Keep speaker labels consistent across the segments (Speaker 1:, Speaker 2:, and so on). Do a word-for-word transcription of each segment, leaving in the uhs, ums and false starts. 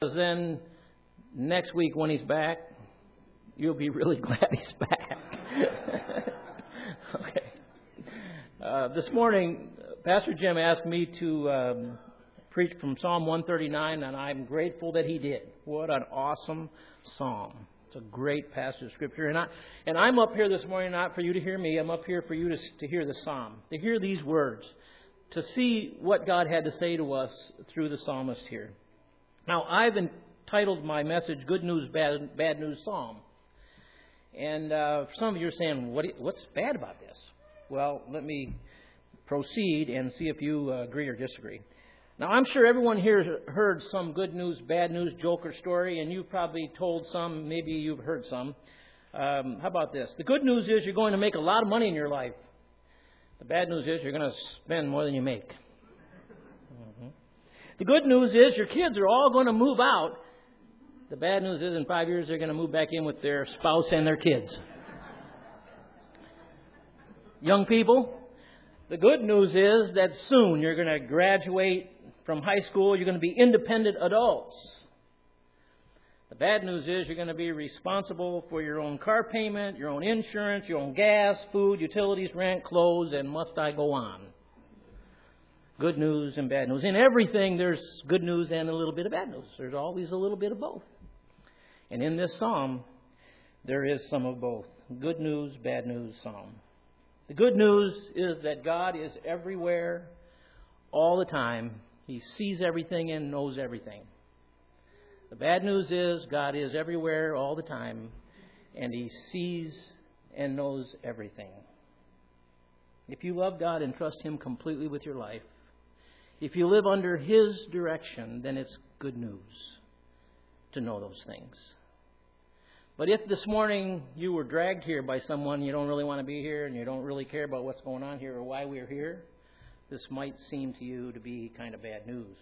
Speaker 1: Because then next week when he's back, you'll be really glad he's back. Okay. Uh, this morning, Pastor Jim asked me to um, preach from Psalm one thirty-nine, and I'm grateful that he did. What an awesome psalm. It's a great passage of Scripture. And, I, and I'm up here this morning not for you to hear me. I'm up here for you to, to hear the psalm, to hear these words, to see what God had to say to us through the psalmist here. Now, I've entitled my message, Good News, Bad, Bad News Psalm. And uh, some of you are saying, what, what's bad about this? Well, let me proceed and see if you uh, agree or disagree. Now, I'm sure everyone here has heard some good news, bad news joke or story, and you've probably told some, maybe you've heard some. Um, how about this? The good news is you're going to make a lot of money in your life. The bad news is you're going to spend more than you make. Mm-hmm. The good news is your kids are all going to move out. The bad news is in five years they're going to move back in with their spouse and their kids. Young people, the good news is that soon you're going to graduate from high school. You're going to be independent adults. The bad news is you're going to be responsible for your own car payment, your own insurance, your own gas, food, utilities, rent, clothes, and must I go on. Good news and bad news. In everything, there's good news and a little bit of bad news. There's always a little bit of both. And in this psalm, there is some of both. Good news, bad news psalm. The good news is that God is everywhere all the time. He sees everything and knows everything. The bad news is God is everywhere all the time, and He sees and knows everything. If you love God and trust Him completely with your life, if you live under His direction, then it's good news to know those things. But if this morning you were dragged here by someone, you don't really want to be here, and you don't really care about what's going on here or why we're here, this might seem to you to be kind of bad news.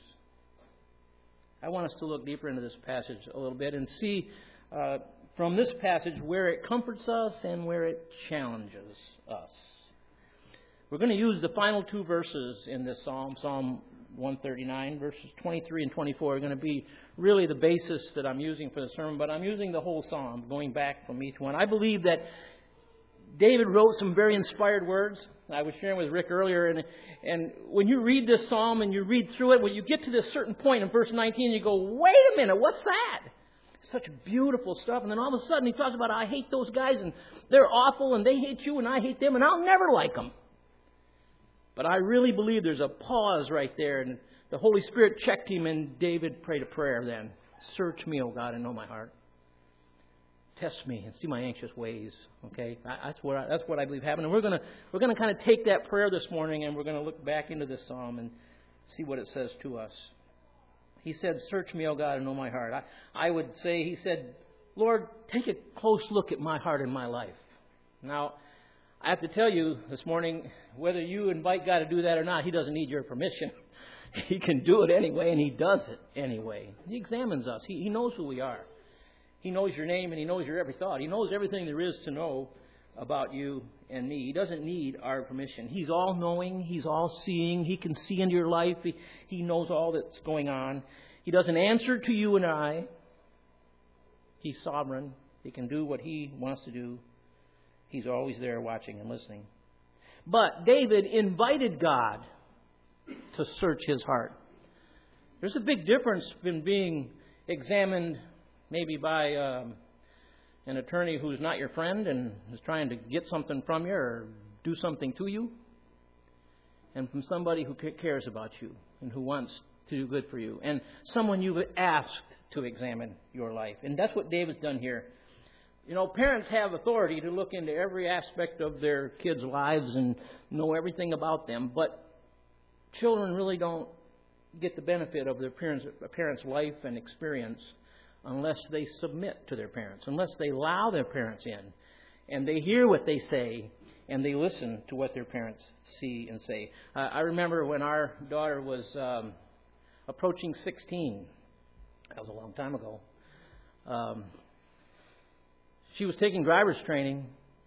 Speaker 1: I want us to look deeper into this passage a little bit and see uh, from this passage where it comforts us and where it challenges us. We're going to use the final two verses in this psalm, Psalm one thirty-nine, verses twenty-three and twenty-four are going to be really the basis that I'm using for the sermon, but I'm using the whole psalm, going back from each one. I believe that David wrote some very inspired words. I was sharing with Rick earlier, and, and when you read this psalm and you read through it, when you get to this certain point in verse nineteen, you go, wait a minute, what's that? Such beautiful stuff. And then all of a sudden he talks about, I hate those guys, and they're awful, and they hate you, and I hate them, and I'll never like them. But I really believe there's a pause right there, and the Holy Spirit checked him, and David prayed a prayer then. Search me, O God, and know my heart. Test me and see my anxious ways. Okay, that's what I, that's what I believe happened. And we're gonna we're gonna kind of take that prayer this morning, and we're gonna look back into this psalm and see what it says to us. He said, "Search me, O God, and know my heart." I, I would say, he said, "Lord, take a close look at my heart and my life." Now, I have to tell you this morning, whether you invite God to do that or not, He doesn't need your permission. He can do it anyway, and He does it anyway. He examines us. He, he knows who we are. He knows your name, and He knows your every thought. He knows everything there is to know about you and me. He doesn't need our permission. He's all-knowing. He's all-seeing. He can see into your life. He, he knows all that's going on. He doesn't answer to you and I. He's sovereign. He can do what He wants to do. He's always there watching and listening. But David invited God to search his heart. There's a big difference in being examined maybe by um, an attorney who's not your friend and is trying to get something from you or do something to you, and from somebody who cares about you and who wants to do good for you, and someone you've asked to examine your life. And that's what David's done here. You know, parents have authority to look into every aspect of their kids' lives and know everything about them, but children really don't get the benefit of their parents' parents' life and experience unless they submit to their parents, unless they allow their parents in, and they hear what they say, and they listen to what their parents see and say. Uh, I remember when our daughter was um, approaching sixteen. That was a long time ago. Um, she was taking driver's training,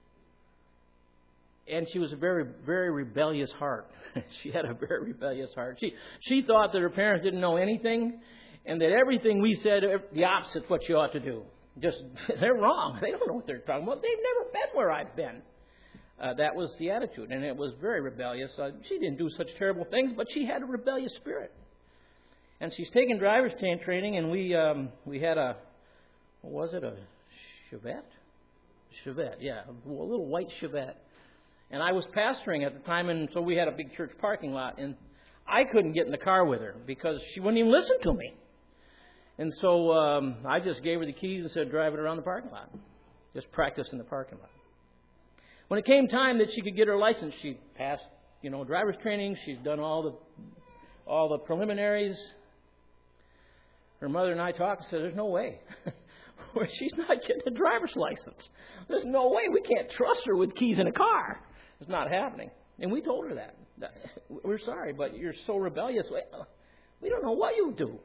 Speaker 1: and she was a very, very rebellious heart. She had a very rebellious heart. She she thought that her parents didn't know anything, and that everything we said, the opposite what you ought to do. Just, they're wrong. They don't know what they're talking about. They've never been where I've been. Uh, that was the attitude, and it was very rebellious. Uh, she didn't do such terrible things, but she had a rebellious spirit. And she's taken driver's training, and we um, we had a, what was it, a Chevette? Chevette, yeah, a little white Chevette. And I was pastoring at the time, and so we had a big church parking lot, and I couldn't get in the car with her because she wouldn't even listen to me. And so um, I just gave her the keys and said, drive it around the parking lot. Just practice in the parking lot. When it came time that she could get her license, she passed, you know, driver's training. She'd done all the all the preliminaries. Her mother and I talked and said, there's no way. She's not getting a driver's license. There's no way. We can't trust her with keys in a car. It's not happening. And we told her that. We're sorry, but you're so rebellious. We don't know what you do.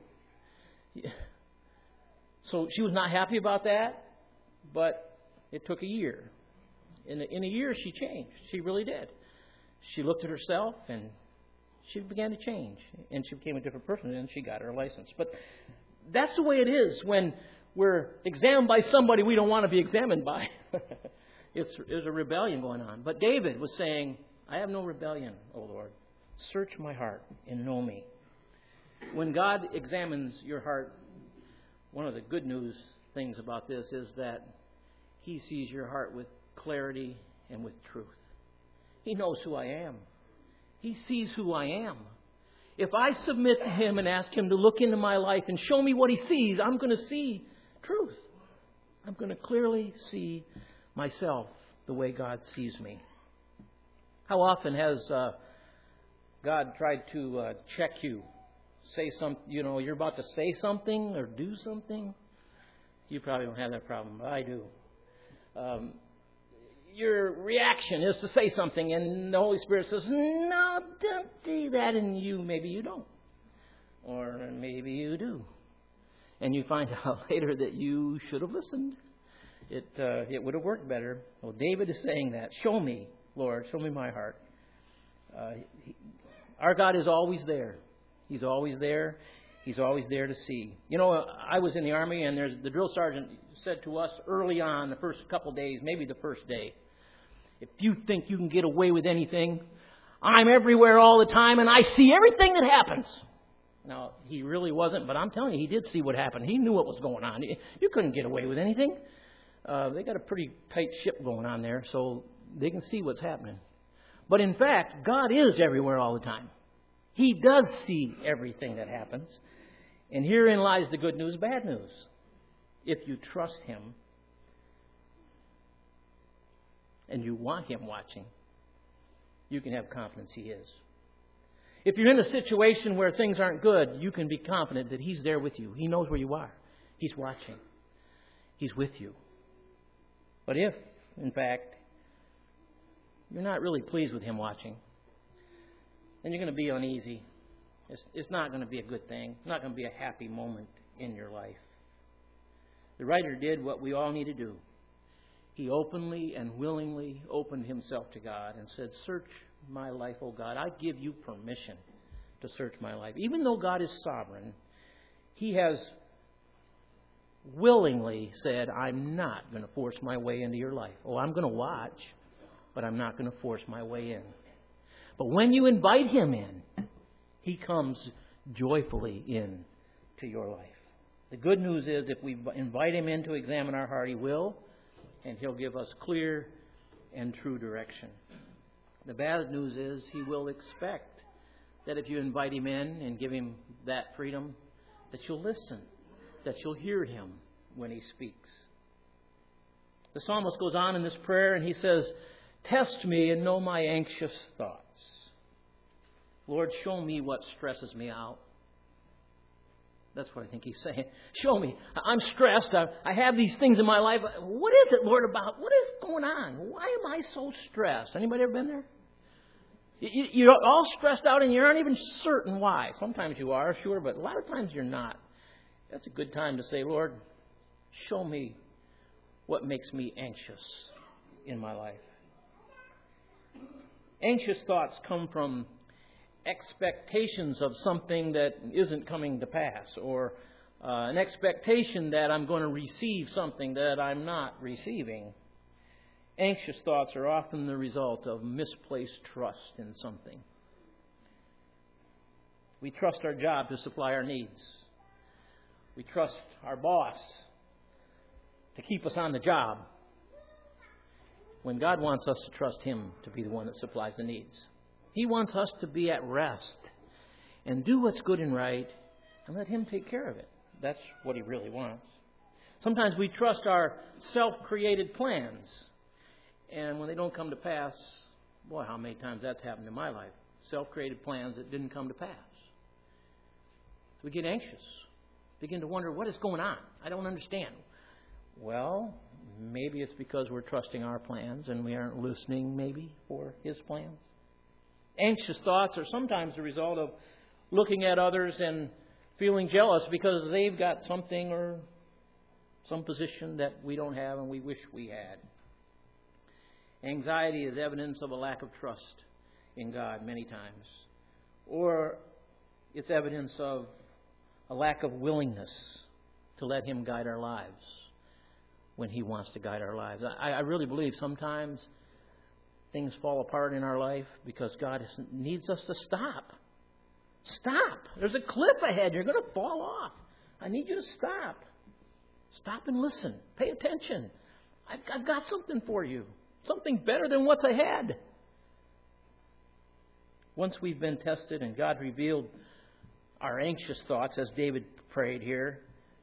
Speaker 1: So she was not happy about that, but it took a year. In a, in a year, she changed. She really did. She looked at herself, and she began to change. And she became a different person, and she got her license. But that's the way it is when we're examined by somebody we don't want to be examined by. it's, there's a rebellion going on. But David was saying, I have no rebellion, O Lord. Search my heart and know me. When God examines your heart, one of the good news things about this is that He sees your heart with clarity and with truth. He knows who I am. He sees who I am. If I submit to Him and ask Him to look into my life and show me what He sees, I'm going to see truth. I'm going to clearly see myself the way God sees me. How often has uh, God tried to uh, check you? Say some, you know, you're about to say something or do something. You probably don't have that problem, but I do. Um, your reaction is to say something, and the Holy Spirit says, "No, don't do that," and you maybe you don't, or maybe you do, and you find out later that you should have listened. It uh, it would have worked better. Well, David is saying that. Show me, Lord, show me my heart. Uh, he, our God is always there. He's always there. He's always there to see. You know, I was in the Army, and there's the drill sergeant said to us early on, the first couple days, maybe the first day, if you think you can get away with anything, I'm everywhere all the time, and I see everything that happens. Now, he really wasn't, but I'm telling you, he did see what happened. He knew what was going on. You couldn't get away with anything. Uh, they got a pretty tight ship going on there, so they can see what's happening. But in fact, God is everywhere all the time. He does see everything that happens. And herein lies the good news, bad news. If you trust Him and you want Him watching, you can have confidence He is. If you're in a situation where things aren't good, you can be confident that He's there with you. He knows where you are. He's watching. He's with you. But if, in fact, you're not really pleased with Him watching, then you're going to be uneasy. It's, it's not going to be a good thing. It's not going to be a happy moment in your life. The writer did what we all need to do. He openly and willingly opened himself to God and said, search my life, O God. I give you permission to search my life. Even though God is sovereign, He has willingly said, I'm not going to force my way into your life. Oh, I'm going to watch, but I'm not going to force my way in. But when you invite Him in, He comes joyfully in to your life. The good news is if we invite Him in to examine our heart, He will, and He'll give us clear and true direction. The bad news is He will expect that if you invite Him in and give Him that freedom, that you'll listen, that you'll hear Him when He speaks. The psalmist goes on in this prayer and he says, test me and know my anxious thoughts. Lord, show me what stresses me out. That's what I think he's saying. Show me. I'm stressed. I, I have these things in my life. What is it, Lord, about? What is going on? Why am I so stressed? Anybody ever been there? You, you're all stressed out and you aren't even certain why. Sometimes you are, sure, but a lot of times you're not. That's a good time to say, Lord, show me what makes me anxious in my life. Anxious thoughts come from expectations of something that isn't coming to pass, or uh, an expectation that I'm going to receive something that I'm not receiving. Anxious thoughts are often the result of misplaced trust in something. We trust our job to supply our needs. We trust our boss to keep us on the job, when God wants us to trust Him to be the one that supplies the needs. He wants us to be at rest and do what's good and right and let Him take care of it. That's what He really wants. Sometimes we trust our self-created plans, and when they don't come to pass, boy, how many times that's happened in my life. Self-created plans that didn't come to pass. So we get anxious, begin to wonder, what is going on? I don't understand. Well, maybe it's because we're trusting our plans and we aren't listening, maybe, for His plans. Anxious thoughts are sometimes the result of looking at others and feeling jealous because they've got something or some position that we don't have and we wish we had. Anxiety is evidence of a lack of trust in God many times. Or it's evidence of a lack of willingness to let Him guide our lives when He wants to guide our lives. I, I really believe sometimes things fall apart in our life because God needs us to stop. Stop. There's a cliff ahead. You're going to fall off. I need you to stop. Stop and listen. Pay attention. I've, I've got something for you. Something better than what's ahead. Once we've been tested and God revealed our anxious thoughts, as David prayed here,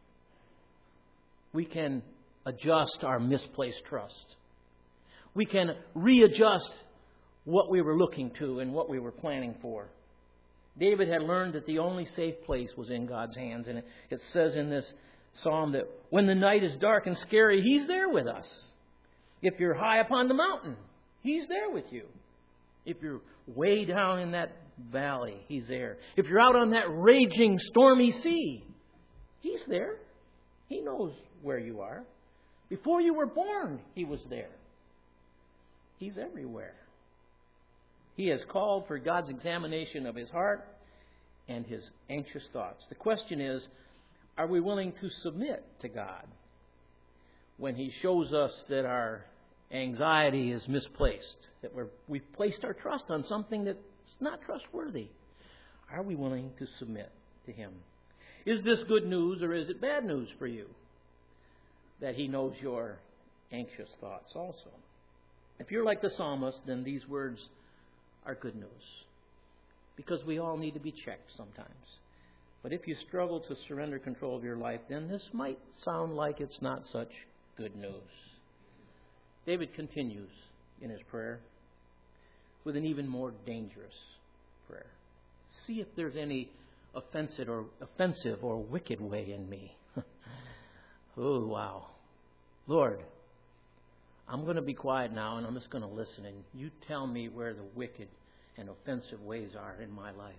Speaker 1: we can adjust our misplaced trust. We can readjust what we were looking to and what we were planning for. David had learned that the only safe place was in God's hands. And it says in this psalm that when the night is dark and scary, He's there with us. If you're high upon the mountain, He's there with you. If you're way down in that valley, He's there. If you're out on that raging, stormy sea, He's there. He knows where you are. Before you were born, He was there. He's everywhere. He has called for God's examination of His heart and His anxious thoughts. The question is, are we willing to submit to God when He shows us that our anxiety is misplaced, that we're, we've placed our trust on something that's not trustworthy? Are we willing to submit to Him? Is this good news or is it bad news for you that He knows your anxious thoughts also? If you're like the psalmist, then these words are good news, because we all need to be checked sometimes. But if you struggle to surrender control of your life, then this might sound like it's not such good news. David continues in his prayer with an even more dangerous prayer. See if there's any offensive or offensive or wicked way in me. Oh, wow. Lord, I'm going to be quiet now and I'm just going to listen, and you tell me where the wicked and offensive ways are in my life.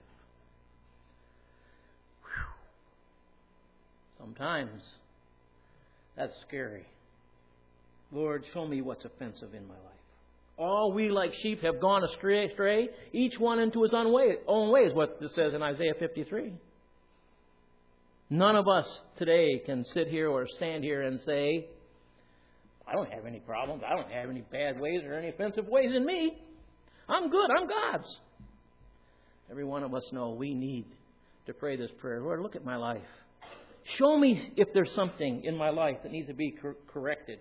Speaker 1: Whew. Sometimes that's scary. Lord, show me what's offensive in my life. All we like sheep have gone astray, astray each one into his own way, own way, is what this says in Isaiah fifty-three. None of us today can sit here or stand here and say, I don't have any problems. I don't have any bad ways or any offensive ways in me. I'm good. I'm God's. Every one of us know we need to pray this prayer. Lord, look at my life. Show me if there's something in my life that needs to be cor- corrected.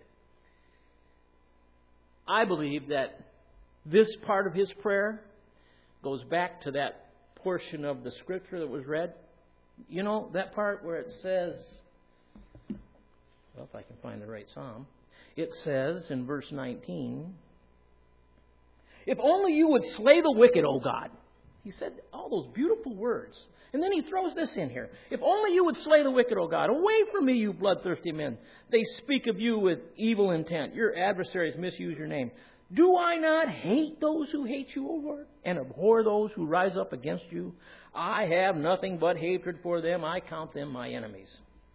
Speaker 1: I believe that this part of his prayer goes back to that portion of the scripture that was read. You know, that part where it says, well, if I can find the right psalm. It says in verse nineteen, if only you would slay the wicked, O God. He said all those beautiful words. And then he throws this in here. If only you would slay the wicked, O God. Away from me, you bloodthirsty men. They speak of you with evil intent. Your adversaries misuse your name. Do I not hate those who hate you, O Lord, and abhor those who rise up against you? I have nothing but hatred for them. I count them my enemies.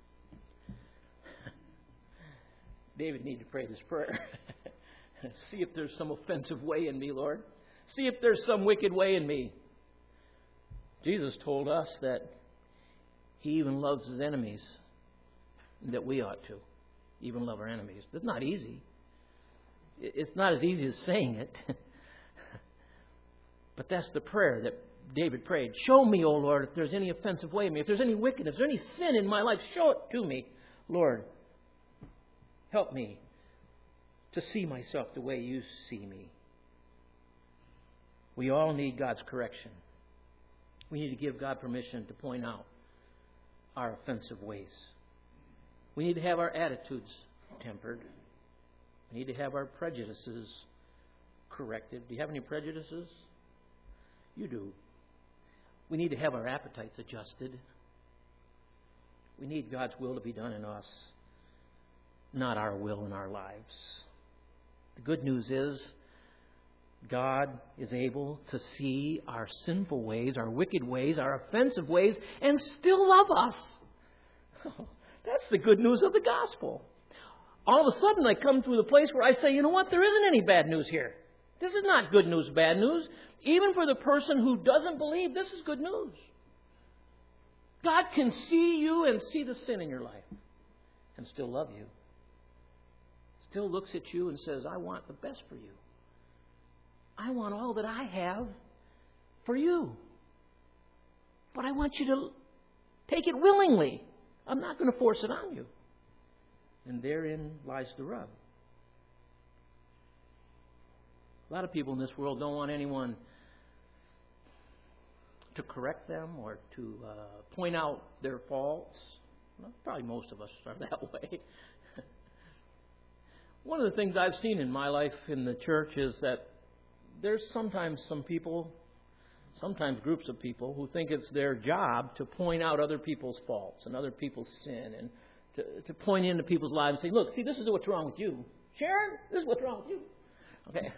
Speaker 1: David needed to pray this prayer. See if there's some offensive way in me, Lord. See if there's some wicked way in me. Jesus told us that He even loves His enemies that we ought to even love our enemies. It's not easy. It's not as easy as saying it. But that's the prayer that David prayed. Show me, O Lord, if there's any offensive way in me, if there's any wickedness, if there's any sin in my life, show it to me, Lord. Help me to see myself the way you see me. We all need God's correction. We need to give God permission to point out our offensive ways. We need to have our attitudes tempered. We need to have our prejudices corrected. Do you have any prejudices? You do. We need to have our appetites adjusted. We need God's will to be done in us, not our will in our lives. The good news is God is able to see our sinful ways, our wicked ways, our offensive ways, and still love us. That's the good news of the gospel. All of a sudden I come to the place where I say, you know what, there isn't any bad news here. This is not good news, bad news. Even for the person who doesn't believe, this is good news. God can see you and see the sin in your life and still love you. Still looks at you and says, I want the best for you. I want all that I have for you. But I want you to take it willingly. I'm not going to force it on you. And therein lies the rub. A lot of people in this world don't want anyone to correct them or to uh, point out their faults. Well, probably most of us are that way. One of the things I've seen in my life in the church is that there's sometimes some people, sometimes groups of people, who think it's their job to point out other people's faults and other people's sin and to, to point into people's lives and say, look, see, this is what's wrong with you. Sharon, this is what's wrong with you. Okay.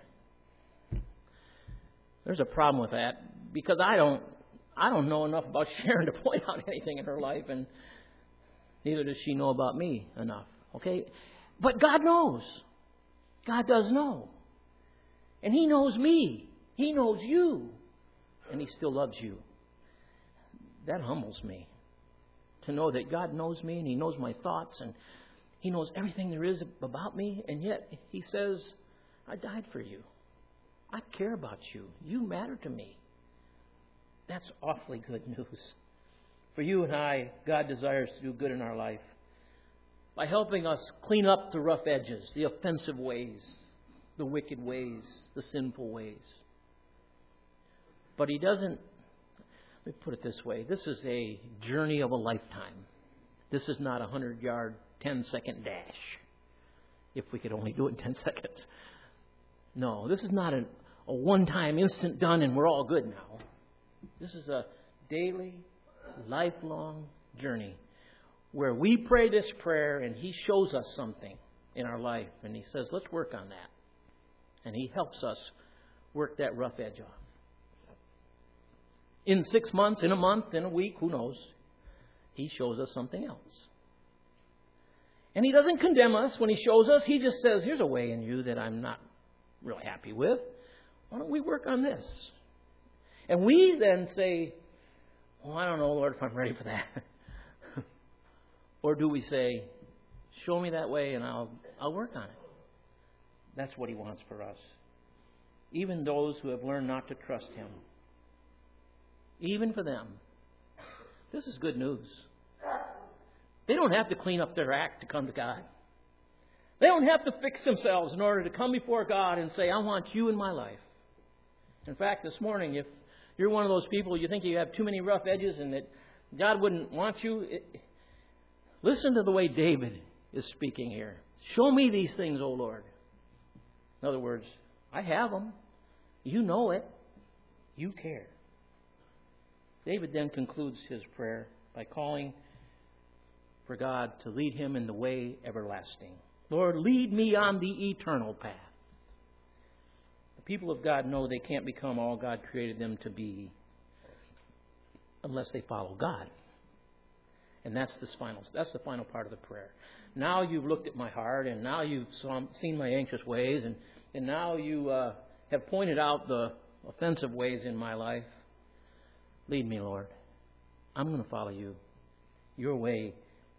Speaker 1: There's a problem with that because I don't I don't know enough about Sharon to point out anything in her life, and neither does she know about me enough. Okay? But God knows. God does know. And He knows me. He knows you. And He still loves you. That humbles me. To know that God knows me and He knows my thoughts and He knows everything there is about me, and yet He says, I died for you. I care about you. You matter to me. That's awfully good news. For you and I, God desires to do good in our life by helping us clean up the rough edges, the offensive ways, the wicked ways, the sinful ways. But He doesn't, let me put it this way, this is a journey of a lifetime. This is not a hundred-yard, ten-second dash, if we could only do it in ten seconds. No, this is not a, a one-time instant done and we're all good now. This is a daily, lifelong journey where we pray this prayer and He shows us something in our life and He says, let's work on that. And He helps us work that rough edge off. In six months, in a month, in a week, who knows? He shows us something else. And He doesn't condemn us when He shows us. He just says, here's a way in you that I'm not really happy with. Why don't we work on this? And we then say, well, I don't know, Lord, if I'm ready for that. Or do we say, show me that way and I'll I'll work on it. That's what He wants for us. Even those who have learned not to trust Him. Even for them. This is good news. They don't have to clean up their act to come to God. They don't have to fix themselves in order to come before God and say, I want you in my life. In fact, this morning, if you're one of those people, you think you have too many rough edges and that God wouldn't want you, it, listen to the way David is speaking here. Show me these things, O Lord. In other words, I have them. You know it. You care. David then concludes his prayer by calling for God to lead him in the way everlasting. Lord, lead me on the eternal path. The people of God know they can't become all God created them to be unless they follow God. And that's the final, that's the final part of the prayer. Now you've looked at my heart, and now you've seen my anxious ways, and, and now you uh, have pointed out the offensive ways in my life. Lead me, Lord. I'm going to follow you. Your way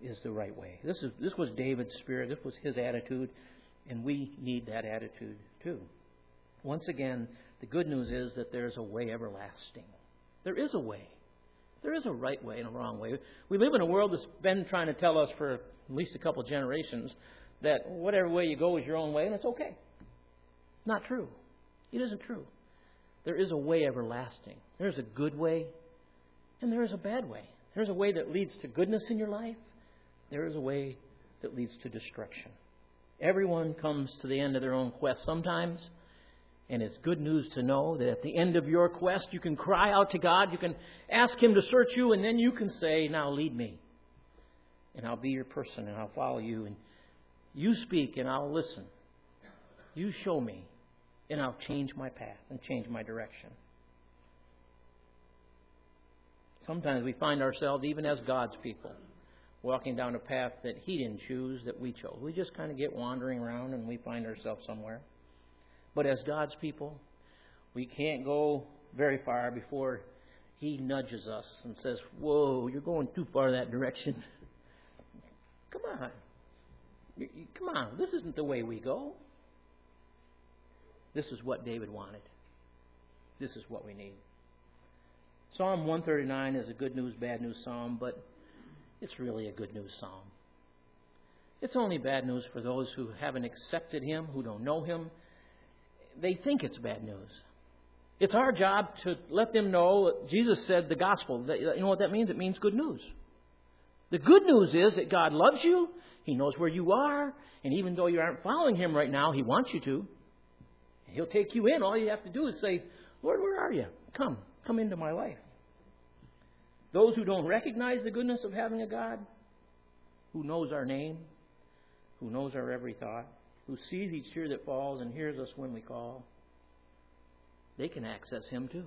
Speaker 1: is the right way. This is this was David's spirit. This was his attitude, and we need that attitude too. Once again, the good news is that there's a way everlasting. There is a way. There is a right way and a wrong way. We live in a world that's been trying to tell us for at least a couple of generations that whatever way you go is your own way, and it's okay. Not true. It isn't true. There is a way everlasting. There's a good way, and there is a bad way. There's a way that leads to goodness in your life. There is a way that leads to destruction. Everyone comes to the end of their own quest sometimes, and it's good news to know that at the end of your quest, you can cry out to God, you can ask Him to search you, and then you can say, now lead me. And I'll be your person, and I'll follow you. And you speak, and I'll listen. You show me, and I'll change my path and change my direction. Sometimes we find ourselves, even as God's people, walking down a path that He didn't choose, that we chose. We just kind of get wandering around, and we find ourselves somewhere. But as God's people, we can't go very far before He nudges us and says, whoa, you're going too far that direction. Come on. Come on. This isn't the way we go. This is what David wanted. This is what we need. Psalm one thirty-nine is a good news, bad news psalm, but it's really a good news psalm. It's only bad news for those who haven't accepted Him, who don't know Him. They think it's bad news. It's our job to let them know. Jesus said the gospel. You know what that means? It means good news. The good news is that God loves you. He knows where you are. And even though you aren't following Him right now, He wants you to. He'll take you in. All you have to do is say, Lord, where are you? Come. Come into my life. Those who don't recognize the goodness of having a God, who knows our name, who knows our every thought, who sees each tear that falls and hears us when we call, they can access Him too.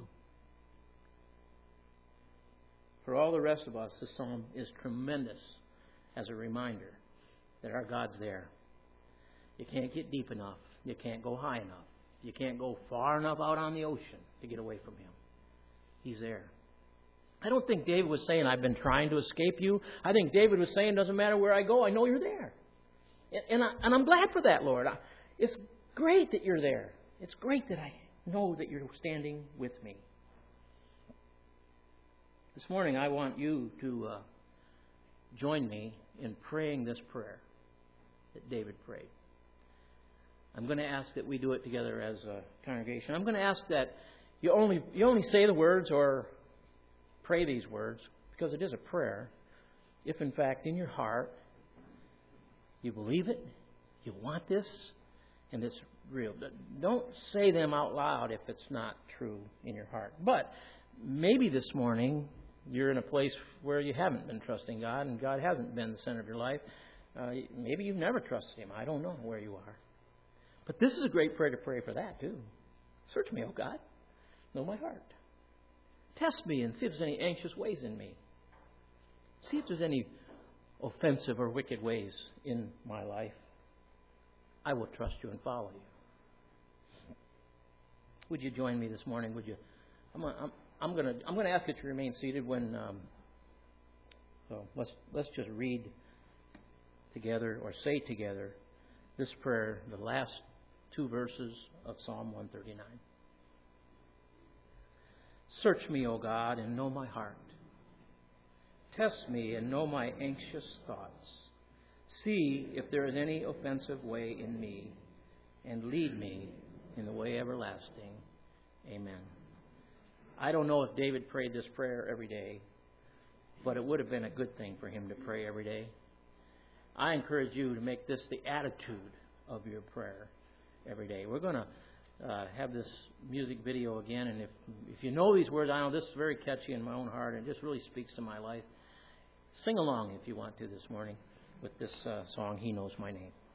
Speaker 1: For all the rest of us, this psalm is tremendous as a reminder that our God's there. You can't get deep enough. You can't go high enough. You can't go far enough out on the ocean to get away from Him. He's there. I don't think David was saying, I've been trying to escape you. I think David was saying, doesn't matter where I go, I know you're there. And, I, and I'm glad for that, Lord. It's great that you're there. It's great that I know that you're standing with me. This morning, I want you to uh, join me in praying this prayer that David prayed. I'm going to ask that we do it together as a congregation. I'm going to ask that you only you only say the words or pray these words, because it is a prayer, if in fact in your heart you believe it, you want this, and it's real. Don't say them out loud if it's not true in your heart. But maybe this morning you're in a place where you haven't been trusting God, and God hasn't been the center of your life. Uh, maybe you've never trusted Him. I don't know where you are. But this is a great prayer to pray for that too. Search me, O God. Know my heart. Test me and see if there's any anxious ways in me. See if there's any offensive or wicked ways in my life. I will trust you and follow you. Would you join me this morning? Would you? I'm, I'm, I'm going to I'm going to ask that you remain seated when. Um, so let's let's just read together or say together this prayer, the last two verses of Psalm one thirty-nine. Search me, O God, and know my heart. Test me and know my anxious thoughts. See if there is any offensive way in me, and lead me in the way everlasting. Amen. I don't know if David prayed this prayer every day, but it would have been a good thing for him to pray every day. I encourage you to make this the attitude of your prayer every day. We're going to uh, have this music video again, and if if you know these words, I know this is very catchy in my own heart, and it just really speaks to my life. Sing along if you want to this morning with this uh, song, He Knows My Name.